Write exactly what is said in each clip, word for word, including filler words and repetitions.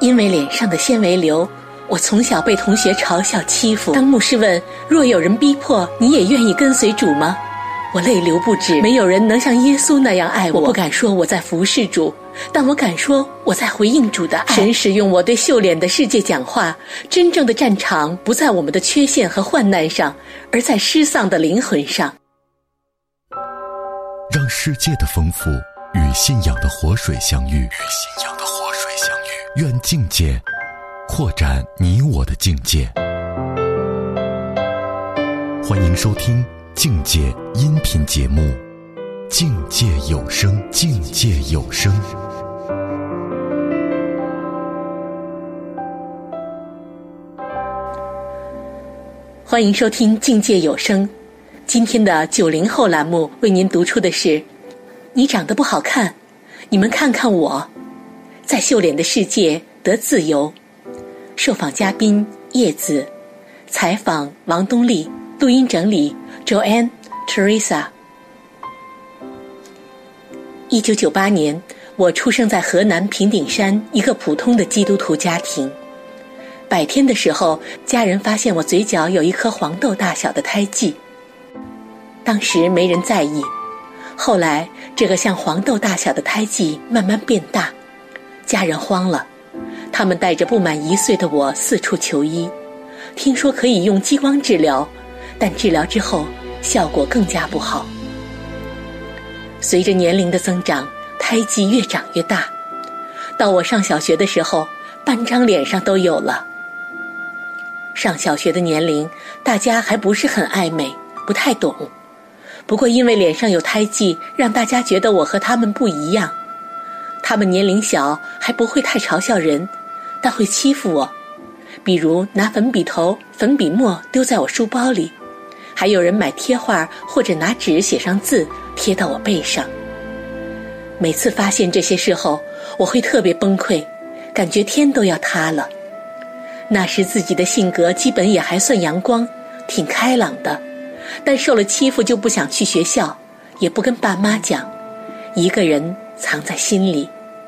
因为脸上的纤维瘤，我从小被同学嘲笑欺负。当牧师问，若有人逼迫，你也愿意跟随主吗？我泪流不止。没有人能像耶稣那样爱我。我不敢说我在服侍主，但我敢说我在回应主的爱。神使用我对秀脸的世界讲话，真正的战场不在我们的缺陷和患难上，而在失丧的灵魂上。 让世界的丰富与信仰的活水相遇，与信仰的活水相遇。愿境界扩展你我的境界。欢迎收听境界音频节目《境界有声》，境界有声。 欢迎收听境界有声。今天的九零后栏目为您读出的是：你长得不好看，你们看看我，在秀脸的世界得自由。受访嘉宾叶子，采访王东丽，录音整理 Joanne Teresa。 一九九八年，我出生在河南平顶山一个普通的基督徒家庭。百天的时候，家人发现我嘴角有一颗黄豆大小的胎记，当时没人在意。后来这个像黄豆大小的胎记慢慢变大，家人慌了，他们带着不满一岁的我四处求医，听说可以用激光治疗，但治疗之后效果更加不好。随着年龄的增长，胎记越长越大，到我上小学的时候，半张脸上都有了。上小学的年龄，大家还不是很爱美，不太懂。不过因为脸上有胎记，让大家觉得我和他们不一样。他们年龄小，还不会太嘲笑人，但会欺负我，比如拿粉笔头、粉笔墨丢在我书包里，还有人买贴画或者拿纸写上字贴到我背上。每次发现这些事后，我会特别崩溃，感觉天都要塌了。那时自己的性格基本也还算阳光，挺开朗的，但受了欺负就不想去学校，也不跟爸妈讲，一个人藏在心里。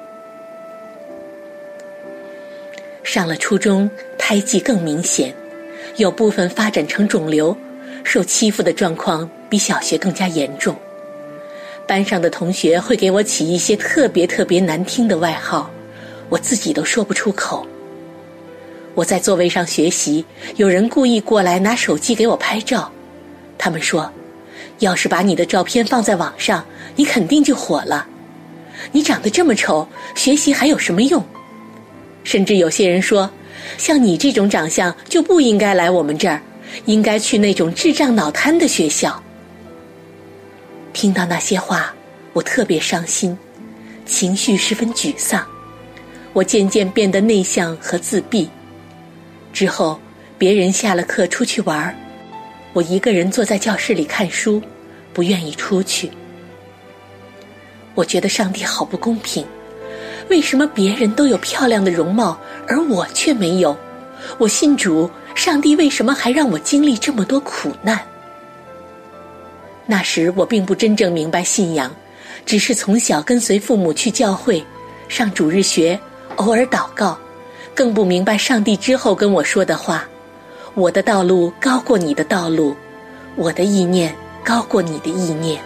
上了初中，胎记更明显，有部分发展成肿瘤，受欺负的状况比小学更加严重。班上的同学会给我起一些特别特别难听的外号，我自己都说不出口。我在座位上学习，有人故意过来拿手机给我拍照，他们说，要是把你的照片放在网上，你肯定就火了。你长得这么丑，学习还有什么用？甚至有些人说，像你这种长相就不应该来我们这儿，应该去那种智障脑瘫的学校。听到那些话，我特别伤心，情绪十分沮丧。我渐渐变得内向和自闭。之后，别人下了课出去玩，我一个人坐在教室里看书，不愿意出去。我觉得上帝好不公平，为什么别人都有漂亮的容貌，而我却没有？我信主，上帝为什么还让我经历这么多苦难？那时我并不真正明白信仰，只是从小跟随父母去教会，上主日学，偶尔祷告，更不明白上帝之后跟我说的话：我的道路高过你的道路，我的意念高过你的意念。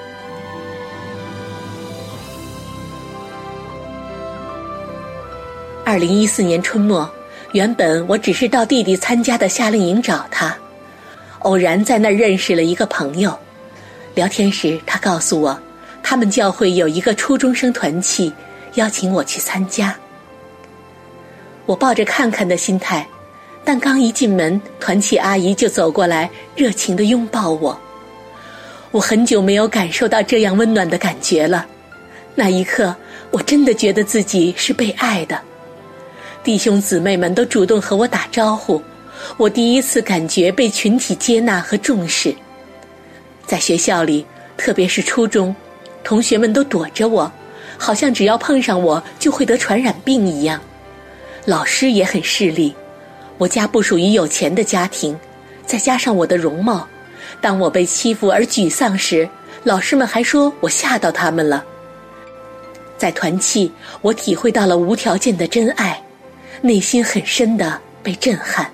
二零一四年春末，原本我只是到弟弟参加的夏令营找他，偶然在那儿认识了一个朋友。聊天时他告诉我，他们教会有一个初中生团契，邀请我去参加。我抱着看看的心态，但刚一进门，团契阿姨就走过来，热情地拥抱我。我很久没有感受到这样温暖的感觉了。那一刻，我真的觉得自己是被爱的。弟兄姊妹们都主动和我打招呼，我第一次感觉被群体接纳和重视。在学校里，特别是初中，同学们都躲着我，好像只要碰上我就会得传染病一样。老师也很势利，我家不属于有钱的家庭，再加上我的容貌，当我被欺负而沮丧时，老师们还说我吓到他们了。在团契，我体会到了无条件的真爱， 内心很深地被震撼。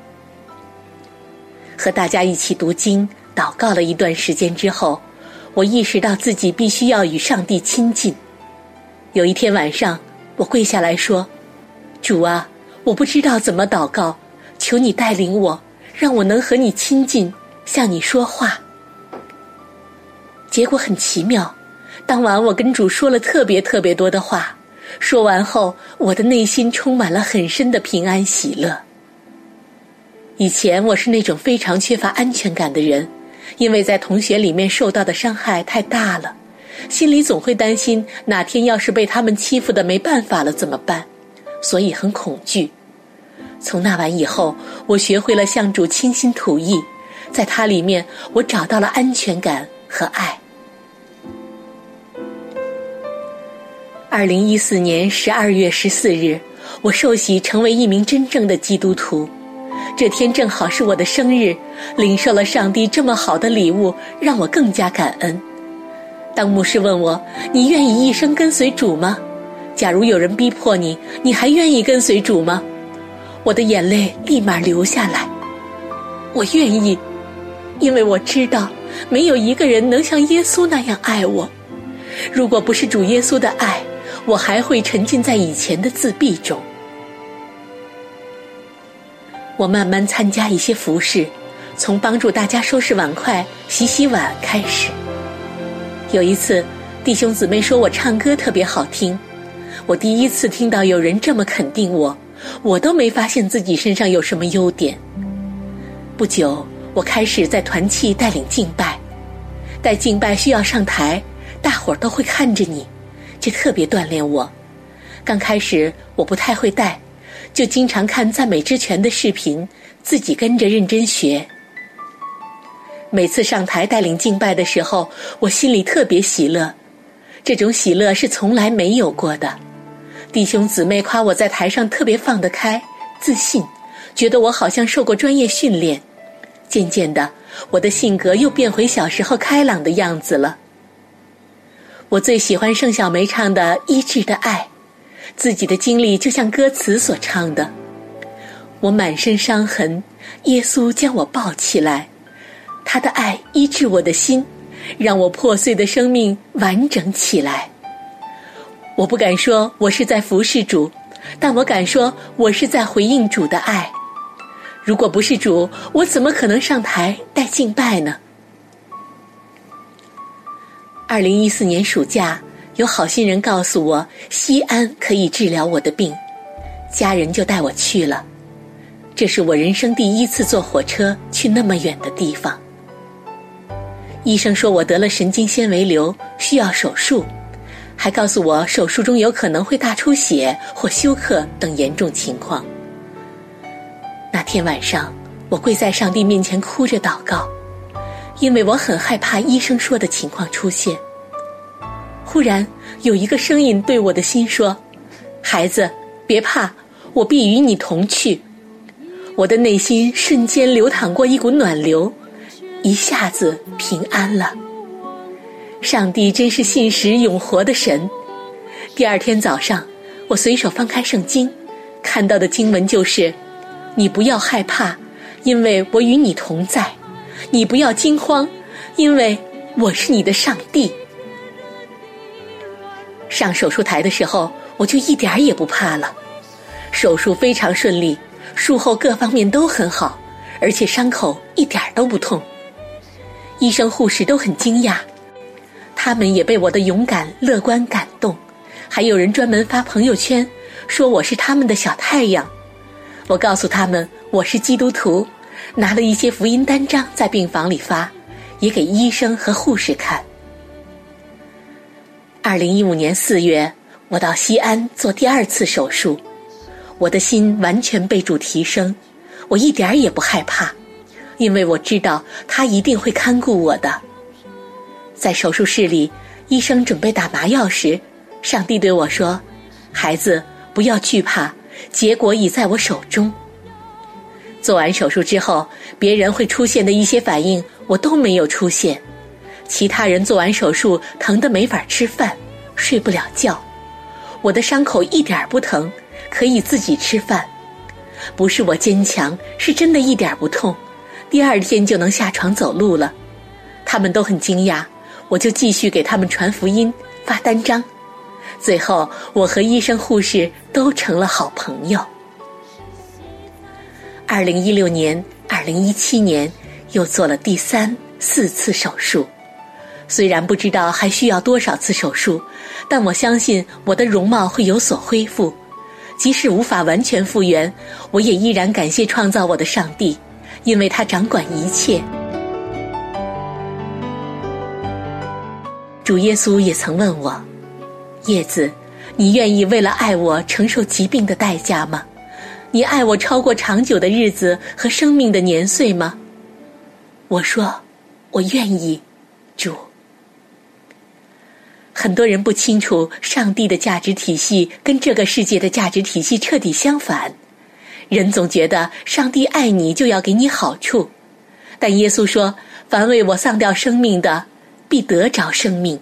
和大家一起读经祷告了一段时间之后，我意识到自己必须要与上帝亲近。有一天晚上，我跪下来说，主啊，我不知道怎么祷告，求你带领我，让我能和你亲近，向你说话。结果很奇妙，当晚我跟主说了特别特别多的话，说完后，我的内心充满了很深的平安喜乐。以前我是那种非常缺乏安全感的人，因为在同学里面受到的伤害太大了，心里总会担心哪天要是被他们欺负的没办法了怎么办，所以很恐惧。从那晚以后，我学会了向主倾心吐意，在他里面我找到了安全感和爱。二零一四年十二月十四日，我受洗成为一名真正的基督徒。这天正好是我的生日，领受了上帝这么好的礼物，让我更加感恩。当牧师问我，你愿意一生跟随主吗？假如有人逼迫你，你还愿意跟随主吗？我的眼泪立马流下来。我愿意，因为我知道没有一个人能像耶稣那样爱我。如果不是主耶稣的爱，我还会沉浸在以前的自闭中。我慢慢参加一些服事，从帮助大家收拾碗筷、洗洗碗开始。有一次，弟兄姊妹说我唱歌特别好听，我第一次听到有人这么肯定我，我都没发现自己身上有什么优点。不久，我开始在团契带领敬拜，带敬拜需要上台，大伙儿都会看着你，这特别锻炼我。刚开始我不太会带，就经常看赞美之泉的视频，自己跟着认真学。每次上台带领敬拜的时候，我心里特别喜乐，这种喜乐是从来没有过的。弟兄姊妹夸我在台上特别放得开、自信，觉得我好像受过专业训练。渐渐的，我的性格又变回小时候开朗的样子了。我最喜欢盛小梅唱的《医治的爱》，自己的经历就像歌词所唱的，我满身伤痕，耶稣将我抱起来，他的爱医治我的心，让我破碎的生命完整起来。我不敢说我是在服侍主，但我敢说我是在回应主的爱。如果不是主，我怎么可能上台带敬拜呢？二零一四年暑假，有好心人告诉我西安可以治疗我的病，家人就带我去了。这是我人生第一次坐火车去那么远的地方。医生说我得了神经纤维瘤，需要手术，还告诉我手术中有可能会大出血或休克等严重情况。那天晚上，我跪在上帝面前哭着祷告，因为我很害怕医生说的情况出现。忽然有一个声音对我的心说，孩子，别怕，我必与你同去。我的内心瞬间流淌过一股暖流，一下子平安了。上帝真是信实永活的神。第二天早上，我随手翻开圣经，看到的经文就是你不要害怕，因为我与你同在；你不要惊慌，因为我是你的上帝。上手术台的时候，我就一点儿也不怕了。手术非常顺利，术后各方面都很好，而且伤口一点都不痛。医生护士都很惊讶，他们也被我的勇敢乐观感动，还有人专门发朋友圈说我是他们的小太阳。我告诉他们我是基督徒，拿了一些福音单张在病房里发，也给医生和护士看。二零一五年四月，我到西安做第二次手术，我的心完全被主提升，我一点也不害怕，因为我知道他一定会看顾我的。在手术室里，医生准备打麻药时，上帝对我说，孩子，不要惧怕，结果已在我手中。做完手术之后，别人会出现的一些反应我都没有出现。其他人做完手术疼得没法吃饭，睡不了觉，我的伤口一点不疼， 可以自己吃饭。不是我坚强，是真的一点不痛，第二天就能下床走路了。他们都很惊讶，我就继续给他们传福音，发单张。最后我和医生护士都成了好朋友。二零一六年二零一七年又做了第三四次手术，虽然不知道还需要多少次手术，但我相信我的容貌会有所恢复。即使无法完全复原，我也依然感谢创造我的上帝，因为他掌管一切。主耶稣也曾问我，叶子，你愿意为了爱我承受疾病的代价吗？你爱我超过长久的日子和生命的年岁吗？我说，我愿意，主。很多人不清楚上帝的价值体系跟这个世界的价值体系彻底相反。人总觉得上帝爱你就要给你好处，但耶稣说，凡为我丧掉生命的，必得着生命。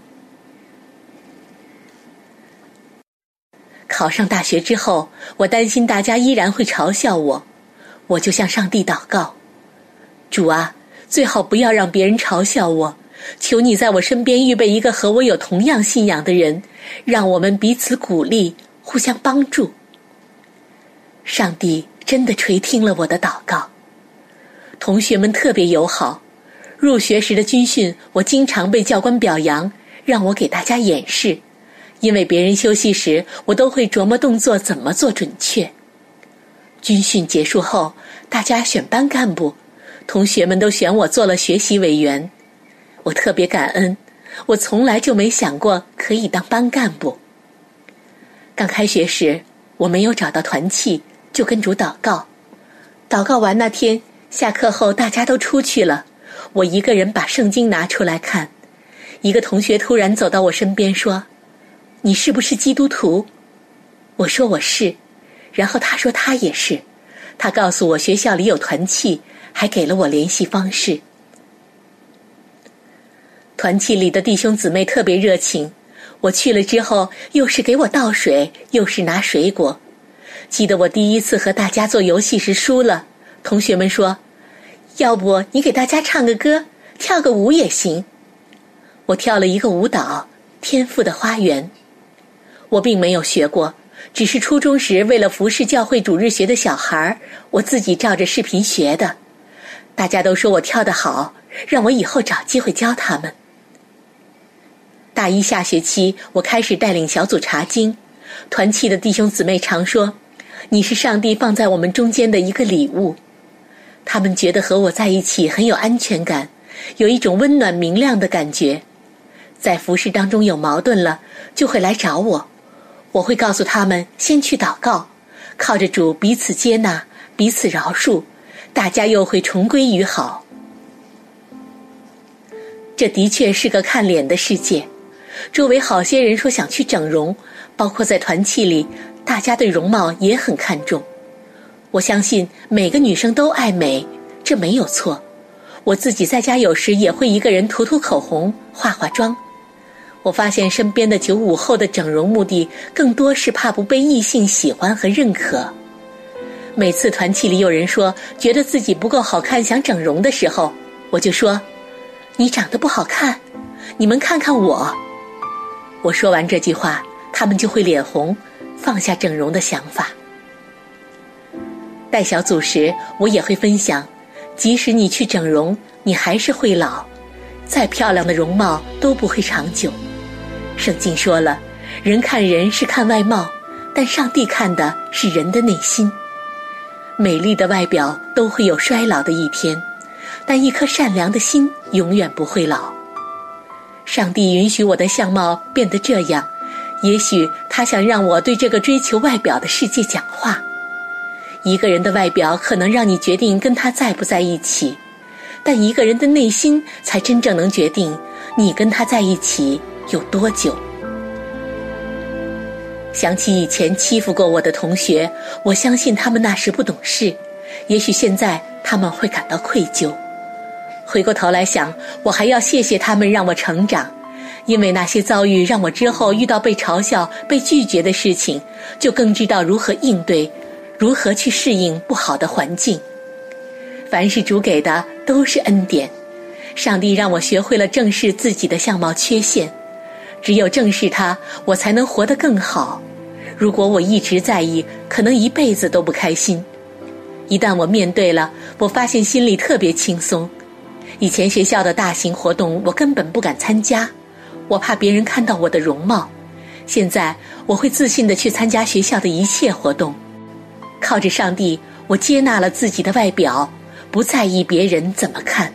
考上大学之后，我担心大家依然会嘲笑我，我就向上帝祷告，主啊，最好不要让别人嘲笑我，求你在我身边预备一个和我有同样信仰的人，让我们彼此鼓励，互相帮助。上帝真的垂听了我的祷告。同学们特别友好，入学时的军训，我经常被教官表扬，让我给大家演示，因为别人休息时，我都会琢磨动作怎么做准确。军训结束后，大家选班干部，同学们都选我做了学习委员。我特别感恩，我从来就没想过可以当班干部。刚开学时，我没有找到团契，就跟主祷告。祷告完那天，下课后大家都出去了，我一个人把圣经拿出来看。一个同学突然走到我身边说，你是不是基督徒？我说我是，然后他说他也是。他告诉我学校里有团契，还给了我联系方式。团契里的弟兄姊妹特别热情，我去了之后，又是给我倒水，又是拿水果。记得我第一次和大家做游戏时输了，同学们说，要不你给大家唱个歌，跳个舞也行。我跳了一个舞蹈，天父的花园。我并没有学过，只是初中时为了服侍教会主日学的小孩，我自己照着视频学的。大家都说我跳得好，让我以后找机会教他们。大一下学期，我开始带领小组查经，团契的弟兄姊妹常说，你是上帝放在我们中间的一个礼物。他们觉得和我在一起很有安全感，有一种温暖明亮的感觉。在服事当中有矛盾了，就会来找我，我会告诉他们先去祷告，靠着主彼此接纳，彼此饶恕，大家又会重归于好。这的确是个看脸的世界，周围好些人说想去整容，包括在团契里，大家对容貌也很看重。我相信每个女生都爱美，这没有错。我自己在家有时也会一个人涂涂口红，化化妆。我发现身边的九五后的整容目的更多是怕不被异性喜欢和认可。每次团契里有人说觉得自己不够好看想整容的时候，我就说，你长得不好看，你们看看我。我说完这句话，他们就会脸红，放下整容的想法。带小组时，我也会分享，即使你去整容，你还是会老，再漂亮的容貌都不会长久。圣经说了，人看人是看外貌，但上帝看的是人的内心。美丽的外表都会有衰老的一天，但一颗善良的心永远不会老。上帝允许我的相貌变得这样，也许他想让我对这个追求外表的世界讲话。一个人的外表可能让你决定跟他在不在一起，但一个人的内心才真正能决定你跟他在一起有多久。想起以前欺负过我的同学，我相信他们那时不懂事，也许现在他们会感到愧疚。回过头来想，我还要谢谢他们让我成长， 因为那些遭遇让我之后遇到被嘲笑、被拒绝的事情，就更知道如何应对，如何去适应不好的环境。凡是主给的都是恩典，上帝让我学会了正视自己的相貌缺陷，只有正视它，我才能活得更好。如果我一直在意，可能一辈子都不开心。一旦我面对了，我发现心里特别轻松。以前学校的大型活动我根本不敢参加，我怕别人看到我的容貌。现在我会自信地去参加学校的一切活动。靠着上帝，我接纳了自己的外表，不在意别人怎么看。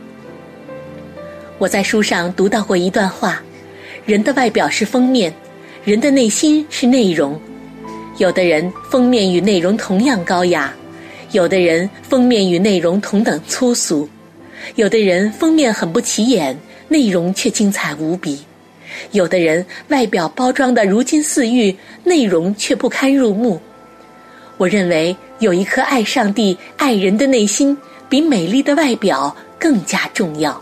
我在书上读到过一段话，人的外表是封面，人的内心是内容。有的人封面与内容同样高雅，有的人封面与内容同等粗俗，有的人封面很不起眼，内容却精彩无比，有的人外表包装得如金似玉，内容却不堪入目。我认为有一颗爱上帝、爱人的内心，比美丽的外表更加重要。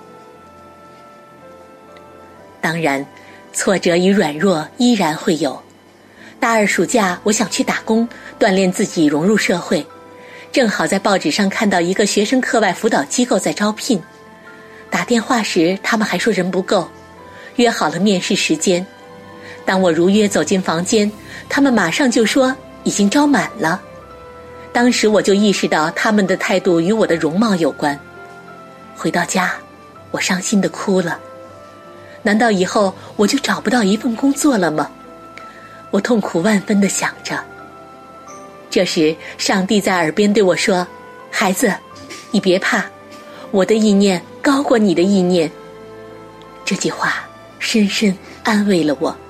当然，挫折与软弱依然会有。大二暑假，我想去打工，锻炼自己融入社会。正好在报纸上看到一个学生课外辅导机构在招聘。打电话时，他们还说人不够，约好了面试时间。当我如约走进房间，他们马上就说已经招满了。当时我就意识到他们的态度与我的容貌有关。回到家，我伤心地哭了。难道以后我就找不到一份工作了吗？我痛苦万分地想着。这时，上帝在耳边对我说：“孩子，你别怕，我的意念高过你的意念。”这句话深深安慰了我。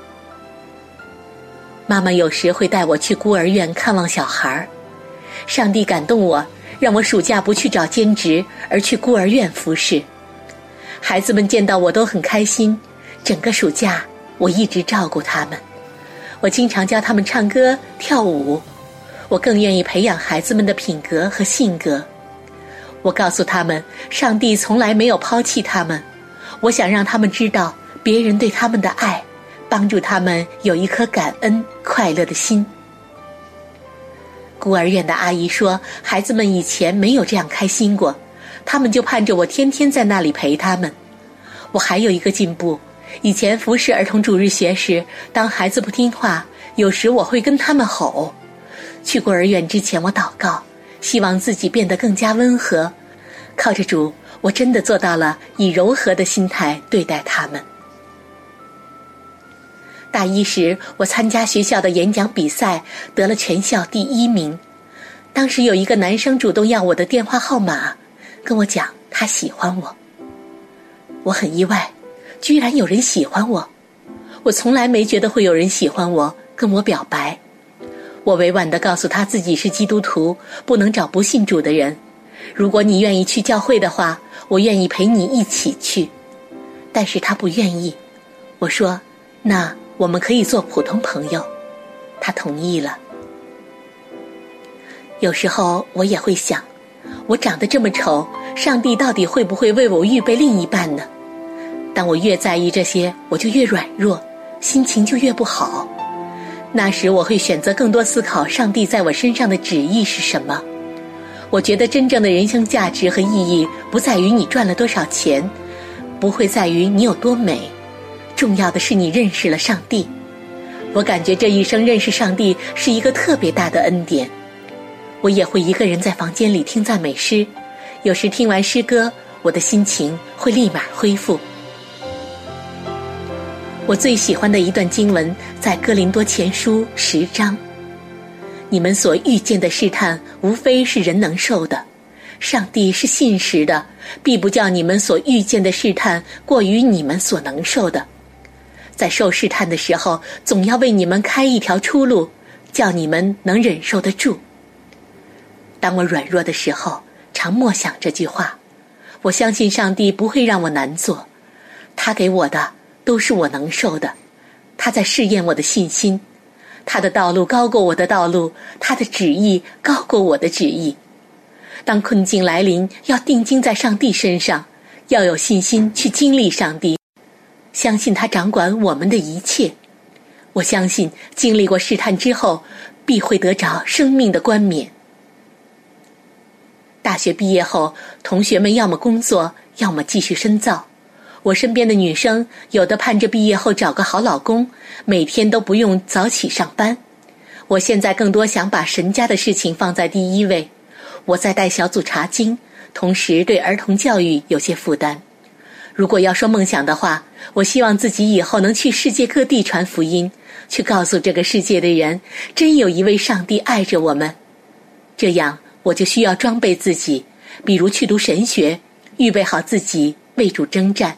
妈妈有时会带我去孤儿院看望小孩，上帝感动我，让我暑假不去找兼职，而去孤儿院服侍。孩子们见到我都很开心，整个暑假我一直照顾他们。我经常教他们唱歌、跳舞，我更愿意培养孩子们的品格和性格。我告诉他们，上帝从来没有抛弃他们。我想让他们知道别人对他们的爱，帮助他们有一颗感恩、快乐的心。孤儿院的阿姨说，孩子们以前没有这样开心过，他们就盼着我天天在那里陪他们。我还有一个进步，以前服侍儿童主日学时，当孩子不听话，有时我会跟他们吼。去孤儿院之前，我祷告，希望自己变得更加温和。靠着主，我真的做到了以柔和的心态对待他们。大一时，我参加学校的演讲比赛，得了全校第一名。当时有一个男生主动要我的电话号码，跟我讲他喜欢我。我很意外，居然有人喜欢我。我从来没觉得会有人喜欢我，跟我表白。我委婉地告诉他自己是基督徒，不能找不信主的人。如果你愿意去教会的话，我愿意陪你一起去。但是他不愿意。我说，那我们可以做普通朋友。他同意了。有时候我也会想，我长得这么丑，上帝到底会不会为我预备另一半呢？当我越在意这些，我就越软弱，心情就越不好。那时我会选择更多思考上帝在我身上的旨意是什么。我觉得真正的人生价值和意义不在于你赚了多少钱，不会在于你有多美，重要的是你认识了上帝。我感觉这一生认识上帝是一个特别大的恩典。我也会一个人在房间里听赞美诗，有时听完诗歌，我的心情会立马恢复。我最喜欢的一段经文在哥林多前书十章，你们所遇见的试探无非是人能受的，上帝是信实的，必不叫你们所遇见的试探过于你们所能受的。在受试探的时候，总要为你们开一条出路，叫你们能忍受得住。当我软弱的时候，常默想这句话，我相信上帝不会让我难做，他给我的都是我能受的，他在试验我的信心，他的道路高过我的道路，他的旨意高过我的旨意。当困境来临，要定睛在上帝身上，要有信心去经历上帝。 相信他掌管我们的一切。我相信经历过试探之后，必会得着生命的冠冕。大学毕业后，同学们要么工作，要么继续深造。我身边的女生，有的盼着毕业后找个好老公，每天都不用早起上班。我现在更多想把神家的事情放在第一位。我在带小组查经，同时对儿童教育有些负担。如果要说梦想的话，我希望自己以后能去世界各地传福音，去告诉这个世界的人，真有一位上帝爱着我们。这样我就需要装备自己，比如去读神学，预备好自己为主征战。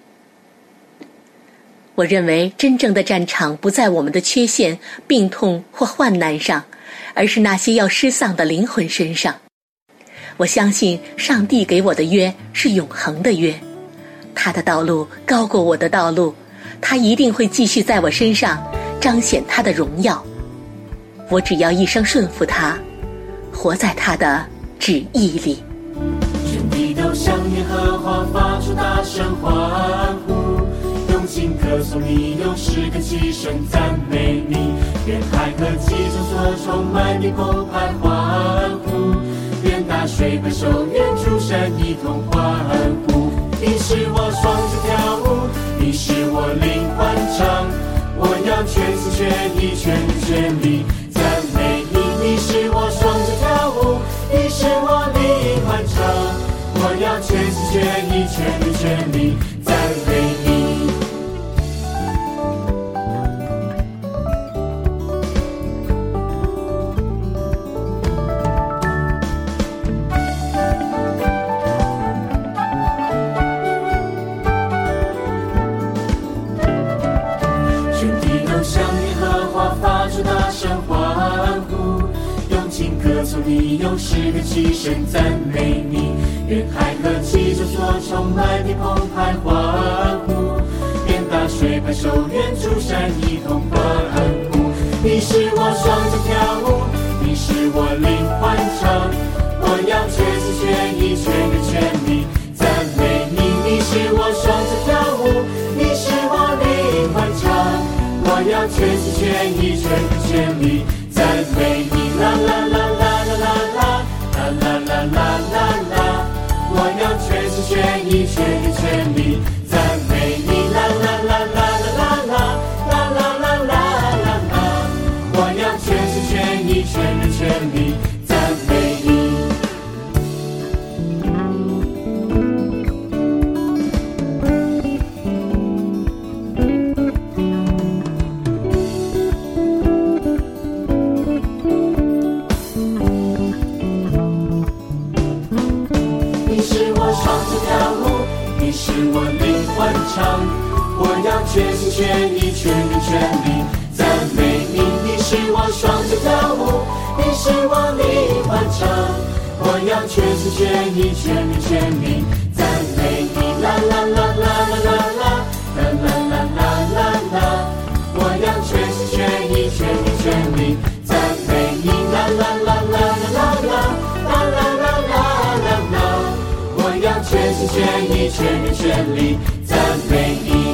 我认为真正的战场不在我们的缺陷、病痛或患难上，而是那些要失丧的灵魂身上。我相信上帝给我的约是永恒的约，他的道路高过我的道路，他一定会继续在我身上彰显他的荣耀。我只要一生顺服他，活在他的旨意里。 全地都向耶和华发出大声欢呼，用尽歌颂你，用诗歌齐声赞美你。愿海和其中所充满你澎湃欢呼，愿大水拍手，愿诸山一同欢呼。你是我双脚跳舞，你是我灵欢唱，我要全心全意全人全力赞美你。你是我双脚跳舞，你是我灵欢唱，我要全心全意全人全力赞美你。大声欢呼，用尽歌颂你，用诗歌齐声赞美你。愿海和其中所充满你澎湃欢呼，愿大水拍手，愿诸山一同欢呼。你是我双脚跳舞，你是我灵欢唱，我要全心全意全人全力赞美你。你是我双脚跳舞，你是我灵欢唱，我要全心全意全人全力赞美你。啦啦啦啦啦啦啦啦啦啦啦啦啦，我要全心全意全人全力赞美你。啦啦啦啦啦啦啦啦啦啦啦啦，我要全心全意全人全力赞美你。你是我灵欢唱，我要全心全意全人全力赞美你。你是我双脚跳舞，你是我灵欢唱，我要全心全意全人全力赞美你。啦啦啦啦啦啦啦啦啦啦啦啦啦，我要全心全意全人全力赞美你。啦啦啦啦啦啦啦啦啦啦啦啦，我要全心全意全人全力赞美你。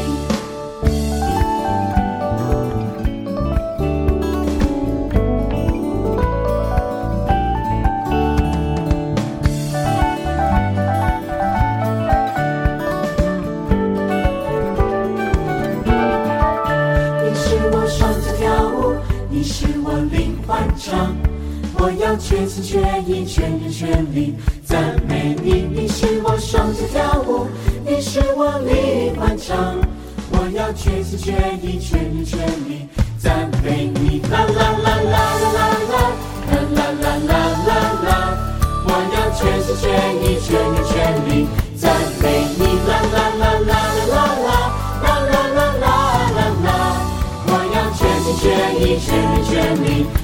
你是我双脚跳舞，你是我灵欢唱，我要全心全意全人全力赞美你。你是我双脚跳舞，你是我灵欢唱，我要全心全意全人全力赞美你。啦啦啦啦啦啦啦啦啦啦啦啦，我要全心全意全人全力赞美你。啦啦啦啦啦啦啦啦啦啦啦，我要全心全意全人全力